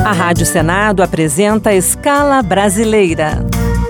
A Rádio Senado apresenta Escala Brasileira.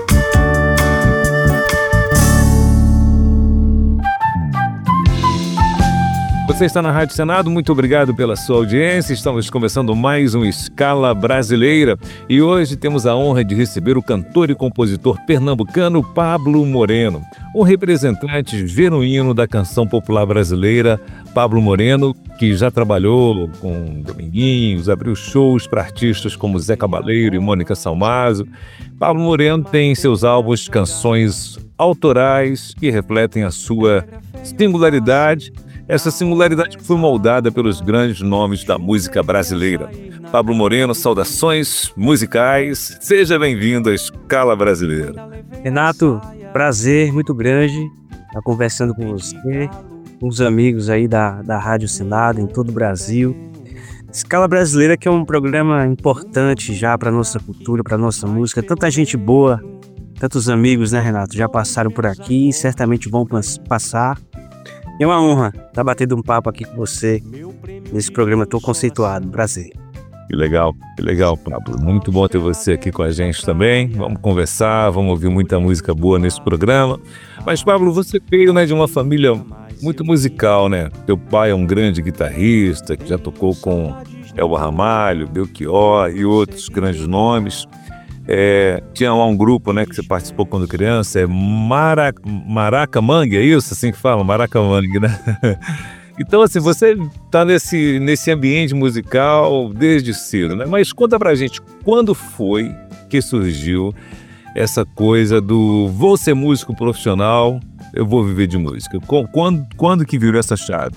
Você está na Rádio Senado, muito obrigado pela sua audiência. Estamos começando mais um Escala Brasileira e hoje temos a honra de receber o cantor e compositor pernambucano Pablo Moreno, um representante genuíno da canção popular brasileira. Pablo Moreno, que já trabalhou com Dominguinhos, abriu shows para artistas como Zé Cabaleiro e Mônica Salmazo. Pablo Moreno tem em seus álbuns canções autorais que refletem a sua singularidade. Essa singularidade foi moldada pelos grandes nomes da música brasileira. Pablo Moreno, saudações musicais. Seja bem-vindo à Escala Brasileira. Renato, prazer muito grande estar conversando com você, com os amigos aí da Rádio Senado em todo o Brasil. Escala Brasileira, que é um programa importante já para a nossa cultura, para a nossa música. Tanta gente boa, tantos amigos, né, Renato? Já passaram por aqui e certamente vão passar. É uma honra estar batendo um papo aqui com você nesse programa tão conceituado. Prazer. Que legal, Pablo. Muito bom ter você aqui com a gente também. Vamos conversar, vamos ouvir muita música boa nesse programa. Mas, Pablo, você veio, de uma família muito musical, né? Teu pai é um grande guitarrista que já tocou com Elba Ramalho, Belchior e outros grandes nomes. Tinha lá um grupo, que você participou quando criança, Maracamangue, é isso assim que fala? Maracamangue, né? Então, assim, você está nesse ambiente musical desde cedo, né? Mas conta pra gente, quando foi que surgiu essa coisa do vou ser músico profissional, eu vou viver de música? Quando que virou essa chave?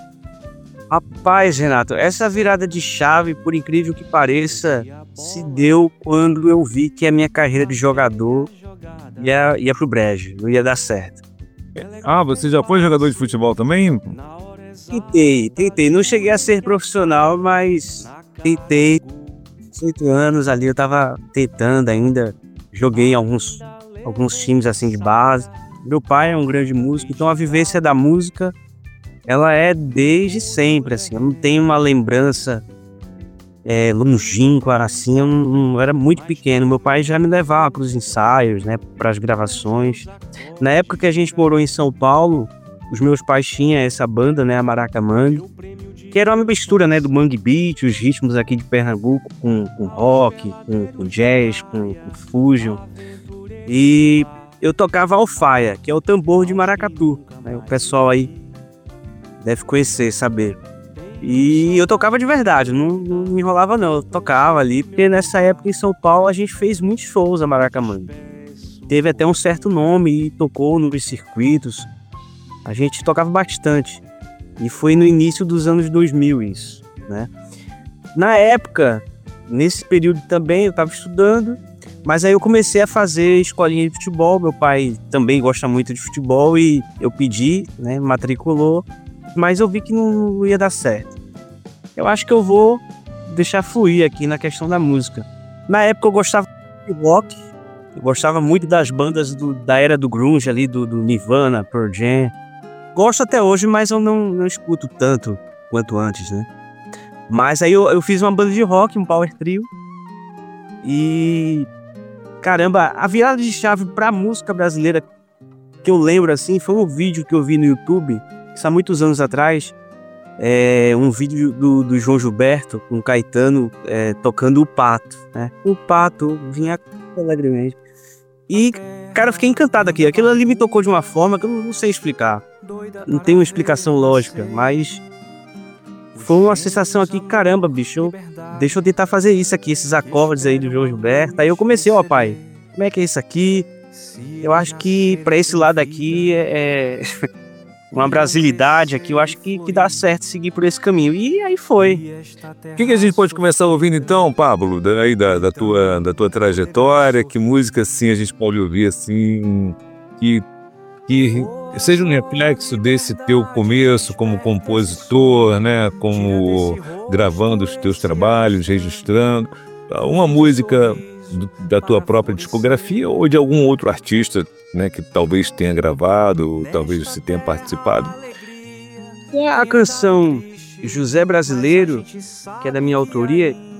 Rapaz, Renato, essa virada de chave, por incrível que pareça, se deu quando eu vi que a minha carreira de jogador ia pro brejo, não ia dar certo. Ah, você já foi jogador de futebol também? Tentei. Não cheguei a ser profissional, mas tentei. 8 anos ali eu tava tentando ainda. Joguei em alguns times assim de base. Meu pai é um grande músico, então a vivência da música ela é desde sempre, assim. Eu não tenho uma lembrança longínqua, assim. Eu não era muito pequeno. Meu pai já me levava para os ensaios, para as gravações. Na época que a gente morou em São Paulo, os meus pais tinham essa banda, a Maracamangue, que era uma mistura, do Mangue Beat, os ritmos aqui de Pernambuco, com rock, com jazz, com fusion. E eu tocava alfaia, que é o tambor de maracatu, O pessoal aí deve conhecer, saber. E eu tocava de verdade, não me enrolava não, eu tocava ali, porque nessa época em São Paulo a gente fez muitos shows a Maracamangue. Teve até um certo nome e tocou nos circuitos. A gente tocava bastante. E foi no início dos anos 2000 isso, Na época, nesse período também, eu estava estudando, mas aí eu comecei a fazer escolinha de futebol. Meu pai também gosta muito de futebol e eu pedi, matriculou, mas eu vi que não ia dar certo. Eu acho que eu vou deixar fluir aqui na questão da música. Na época eu gostava de rock, eu gostava muito das bandas da era do grunge ali, do Nirvana, Pearl Jam. Gosto até hoje, mas eu não escuto tanto quanto antes, Mas aí eu fiz uma banda de rock, um power trio. E, caramba, a virada de chave pra música brasileira que eu lembro, assim, foi um vídeo que eu vi no YouTube, isso há muitos anos atrás. Um vídeo do João Gilberto com Caetano tocando o Pato, O Pato vinha alegremente. E, cara, eu fiquei encantado aqui. Aquilo ali me tocou de uma forma que eu não sei explicar. Não tem uma explicação lógica, mas foi uma sensação aqui, caramba, bicho, deixa eu tentar fazer isso aqui, esses acordes aí do João Gilberto. Aí eu comecei, pai, como é que é isso aqui? Eu acho que pra esse lado aqui é uma brasilidade aqui, eu acho que dá certo seguir por esse caminho. E aí foi. O que a gente pode começar ouvindo então, Pablo, daí da tua trajetória? Que música assim a gente pode ouvir assim que seja um reflexo desse teu começo como compositor, como gravando os teus trabalhos, registrando uma música da tua própria discografia ou de algum outro artista, que talvez tenha gravado, ou talvez você tenha participado? A canção José Brasileiro, que é da minha autoria,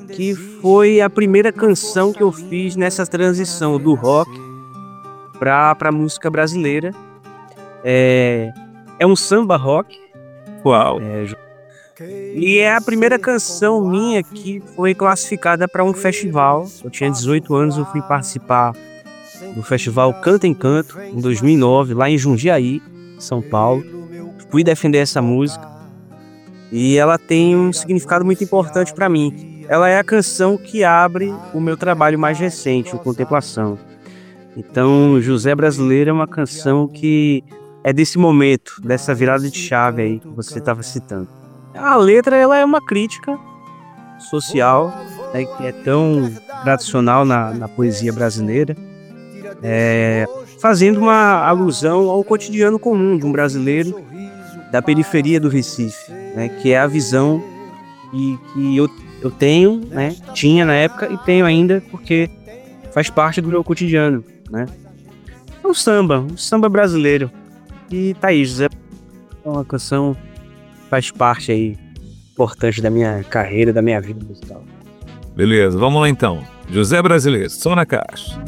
que foi a primeira canção que eu fiz nessa transição do rock para a música brasileira. É um samba rock. Uau! E é a primeira canção minha que foi classificada para um festival. Eu tinha 18 anos, eu fui participar do festival Canta em Canto, em 2009, lá em Jundiaí, São Paulo. Fui defender essa música e ela tem um significado muito importante para mim. Ela é a canção que abre o meu trabalho mais recente, o Contemplação. Então, José Brasileiro é uma canção que é desse momento, dessa virada de chave aí que você estava citando. A letra, ela é uma crítica social, né, que é tão tradicional na poesia brasileira, fazendo uma alusão ao cotidiano comum de um brasileiro da periferia do Recife, né, que é a visão que eu tenho, né, tinha na época e tenho ainda, porque faz parte do meu cotidiano, né? É um samba brasileiro. E tá aí, José, é uma canção que faz parte aí importante da minha carreira, da minha vida musical. Beleza, vamos lá então. José Brasileiro, som na caixa.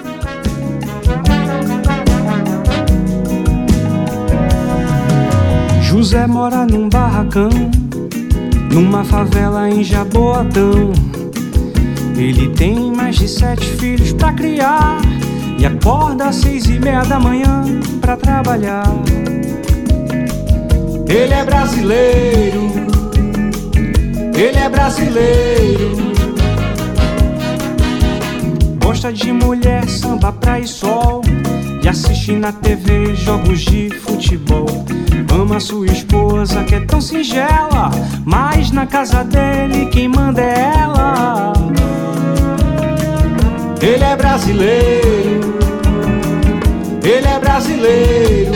José mora num barracão, numa favela em Jaboatão. Ele tem mais de 7 filhos pra criar e acorda às 6:30 da manhã pra trabalhar. Ele é brasileiro, ele é brasileiro. Gosta de mulher, samba, praia e sol, e assiste na TV jogos de futebol. Ama sua esposa que é tão singela, mas na casa dele quem manda é ela. Ele é brasileiro, ele é brasileiro.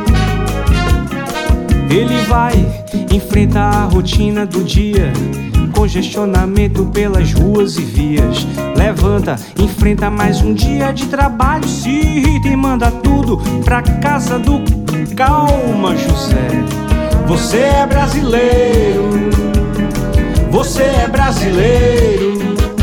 Ele vai, enfrenta a rotina do dia, congestionamento pelas ruas e vias. Levanta, enfrenta mais um dia de trabalho, se irrita e manda tudo pra casa do... Calma, José, você é brasileiro, você é brasileiro.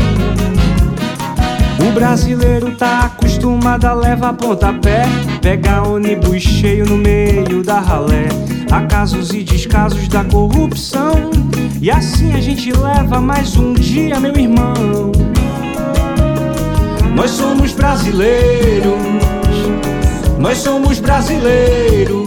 O brasileiro tá acostumado a levar pontapé, pega ônibus cheio no meio da ralé. Há casos e descasos da corrupção, e assim a gente leva mais um dia, meu irmão. Nós somos brasileiros, nós somos brasileiros.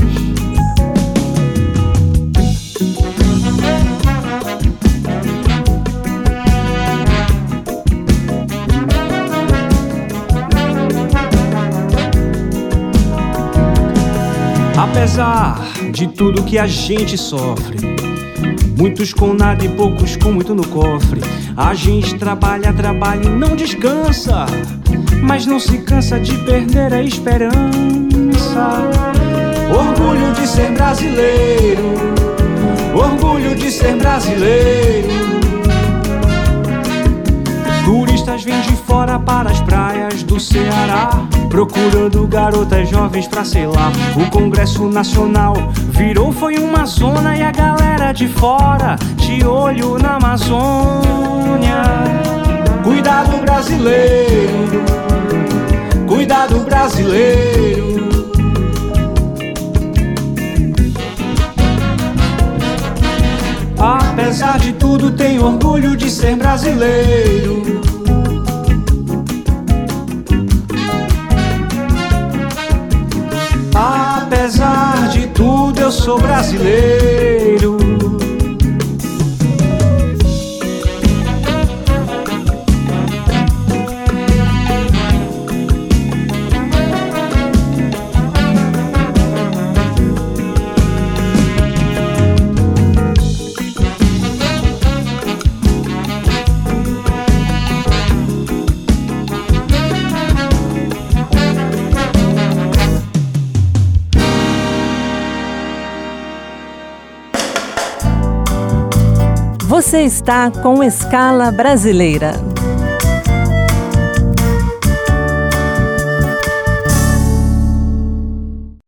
Apesar de tudo que a gente sofre, muitos com nada e poucos com muito no cofre, a gente trabalha, trabalha e não descansa, mas não se cansa de perder a esperança. Orgulho de ser brasileiro, orgulho de ser brasileiro. Turistas vêm de fora para as praias do Ceará, procurando garotas jovens pra selar. O Congresso Nacional virou, foi uma zona, e a galera de fora de olho na Amazônia. Cuidado brasileiro, cuidado brasileiro. Apesar de tudo, tenho orgulho de ser brasileiro. Apesar de tudo, eu sou brasileiro. Você está com Escala Brasileira.